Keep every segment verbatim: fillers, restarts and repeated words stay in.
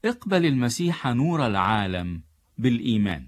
اقبل المسيح نور العالم بالإيمان.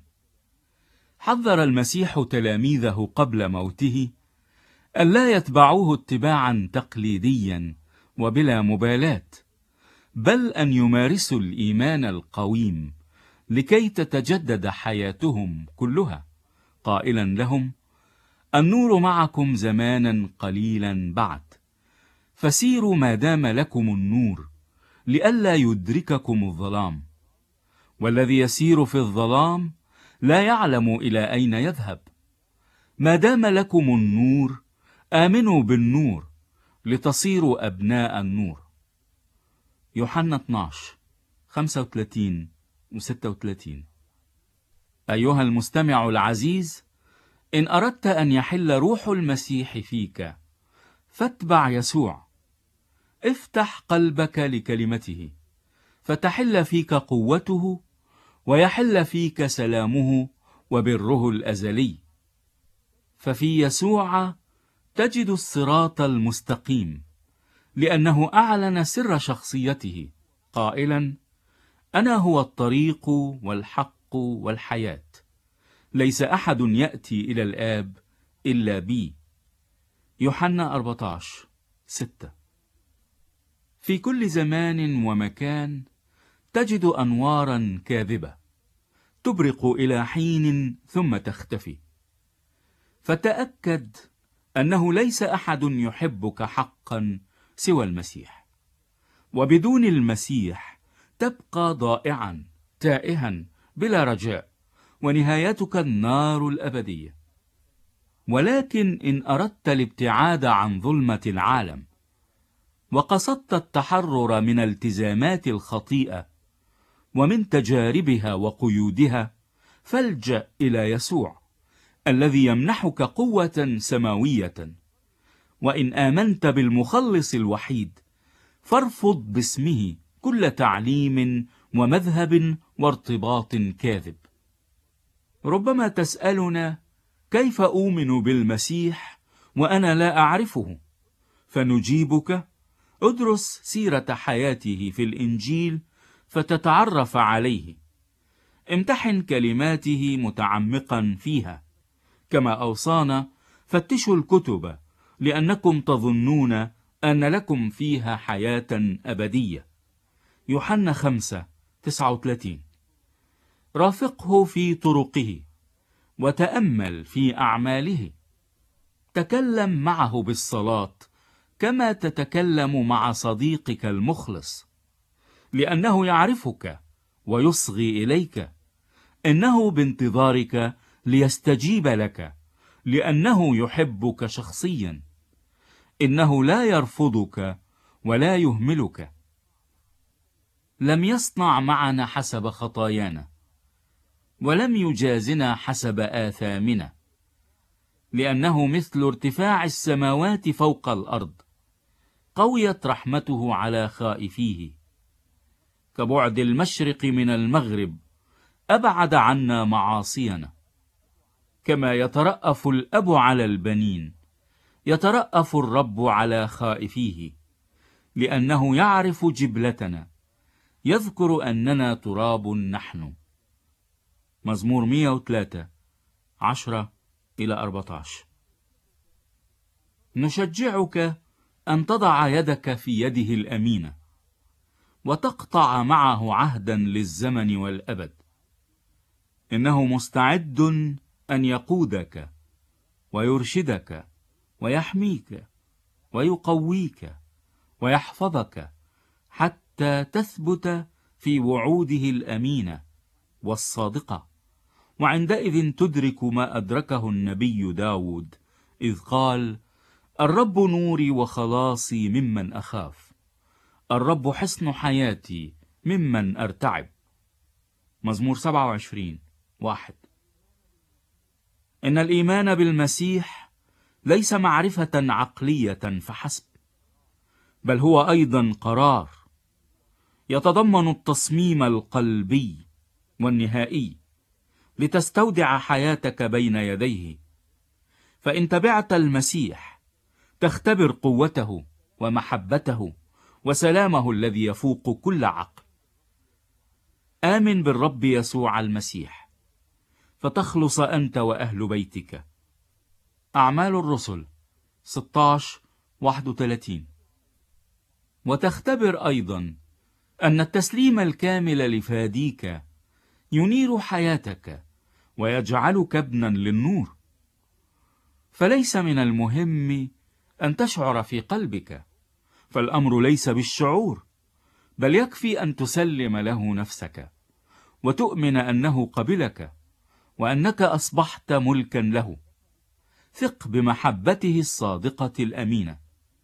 حذر المسيح تلاميذه قبل موته ألا يتبعوه اتباعا تقليديا وبلا مبالاة، بل أن يمارسوا الإيمان القويم لكي تتجدد حياتهم كلها، قائلا لهم: النور معكم زمانا قليلا بعد، فسيروا ما دام لكم النور لئلا يدرككم الظلام، والذي يسير في الظلام لا يعلم إلى أين يذهب. ما دام لكم النور آمنوا بالنور لتصيروا أبناء النور. يوحنا اثني عشر خمسة وثلاثين و ستة وثلاثين. أيها المستمع العزيز، إن أردت أن يحل روح المسيح فيك فاتبع يسوع. افتح قلبك لكلمته فتحل فيك قوته ويحل فيك سلامه وبره الأزلي. ففي يسوع تجد الصراط المستقيم، لأنه أعلن سر شخصيته قائلا: أنا هو الطريق والحق والحياة، ليس أحد يأتي إلى الآب إلا بي. يوحنا أربعة عشر ستة. في كل زمان ومكان تجد أنوارا كاذبة تبرق إلى حين ثم تختفي، فتأكد أنه ليس أحد يحبك حقا سوى المسيح، وبدون المسيح تبقى ضائعا تائها بلا رجاء، ونهايتك النار الأبدية. ولكن إن أردت الابتعاد عن ظلمة العالم وقصدت التحرر من التزامات الخطيئة ومن تجاربها وقيودها، فالجأ إلى يسوع الذي يمنحك قوة سماوية. وإن آمنت بالمخلص الوحيد فارفض باسمه كل تعليم ومذهب وارتباط كاذب. ربما تسألنا: كيف أؤمن بالمسيح وأنا لا أعرفه؟ فنجيبك: ادرس سيرة حياته في الإنجيل فتتعرف عليه. امتحن كلماته متعمقا فيها، كما أوصانا: فتشوا الكتب لأنكم تظنون أن لكم فيها حياة أبدية. يوحنا خمسة تسعة وثلاثين. رافقه في طرقه وتأمل في أعماله. تكلم معه بالصلاة كما تتكلم مع صديقك المخلص، لأنه يعرفك ويصغي إليك. إنه بانتظارك ليستجيب لك، لأنه يحبك شخصيا. إنه لا يرفضك ولا يهملك. لم يصنع معنا حسب خطايانا، ولم يجازنا حسب آثامنا، لأنه مثل ارتفاع السماوات فوق الأرض، قويت رحمته على خائفيه. كبعد المشرق من المغرب أبعد عنا معاصينا. كما يترأف الأب على البنين، يترأف الرب على خائفيه، لأنه يعرف جبلتنا، يذكر أننا تراب نحن. مزمور مئة وثلاثة عشرة إلى أربعة عشر. نشجعك أن تضع يدك في يده الأمينة وتقطع معه عهدا للزمن والأبد. إنه مستعد أن يقودك ويرشدك ويحميك ويقويك ويحفظك حتى تثبت في وعوده الأمينة والصادقة. وعندئذ تدرك ما أدركه النبي داود إذ قال: الرب نوري وخلاصي ممن أخاف، الرب حصن حياتي ممن أرتعب. مزمور سبعة وعشرين واحد. إن الإيمان بالمسيح ليس معرفة عقلية فحسب، بل هو أيضا قرار يتضمن التصميم القلبي والنهائي لتستودع حياتك بين يديه. فإن تبعت المسيح تختبر قوته ومحبته وسلامه الذي يفوق كل عقل. آمن بالرب يسوع المسيح فتخلص أنت وأهل بيتك. أعمال الرسل ستة عشر واحد وثلاثين. وتختبر أيضا أن التسليم الكامل لفاديك ينير حياتك ويجعلك ابنا للنور. فليس من المهم أن تشعر في قلبك، فالأمر ليس بالشعور، بل يكفي أن تسلم له نفسك وتؤمن أنه قبلك وأنك أصبحت ملكا له. ثق بمحبته الصادقة الأمينة.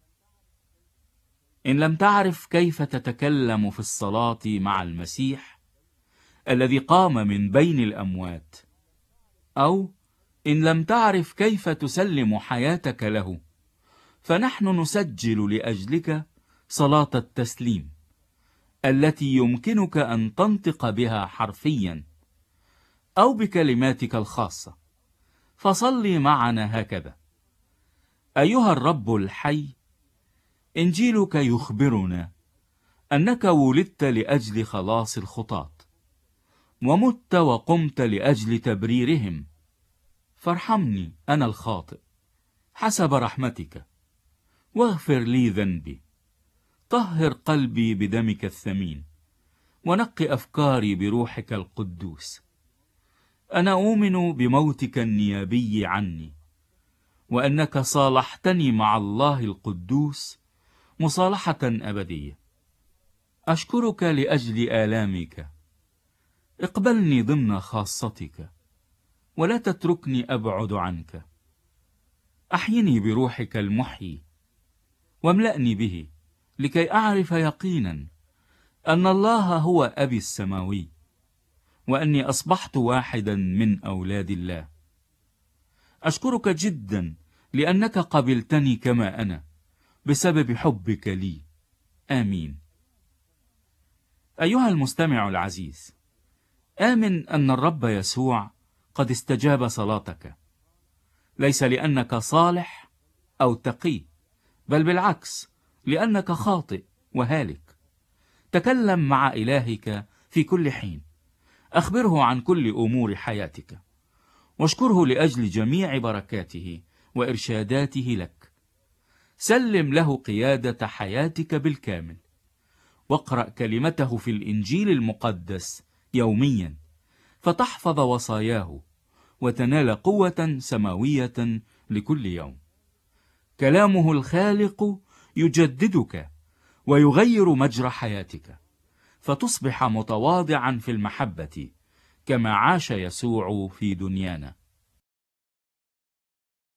إن لم تعرف كيف تتكلم في الصلاة مع المسيح الذي قام من بين الأموات، أو إن لم تعرف كيف تسلم حياتك له، فنحن نسجل لأجلك صلاة التسليم التي يمكنك أن تنطق بها حرفيا أو بكلماتك الخاصة. فصلي معنا هكذا: أيها الرب الحي، إنجيلك يخبرنا أنك ولدت لأجل خلاص الخطاة، ومت وقمت لأجل تبريرهم. فارحمني أنا الخاطئ حسب رحمتك، واغفر لي ذنبي. طهر قلبي بدمك الثمين، ونقي أفكاري بروحك القدوس. أنا أؤمن بموتك النيابي عني، وأنك صالحتني مع الله القدوس مصالحة أبدية. أشكرك لأجل آلامك. اقبلني ضمن خاصتك، ولا تتركني أبعد عنك. أحيني بروحك المحيي، واملأني به لكي أعرف يقينا أن الله هو أبي السماوي، وأني أصبحت واحدا من أولاد الله. أشكرك جدا لأنك قبلتني كما أنا بسبب حبك لي. آمين. أيها المستمع العزيز، آمن أن الرب يسوع قد استجاب صلاتك، ليس لأنك صالح أو تقي، بل بالعكس لأنك خاطئ وهالك. تكلم مع إلهك في كل حين، أخبره عن كل أمور حياتك، واشكره لأجل جميع بركاته وإرشاداته لك. سلم له قيادة حياتك بالكامل، واقرأ كلمته في الإنجيل المقدس يوميا، فتحفظ وصاياه وتنال قوة سماوية لكل يوم. كلامه الخالق يجددك ويغير مجرى حياتك، فتصبح متواضعا في المحبة كما عاش يسوع في دنيانا.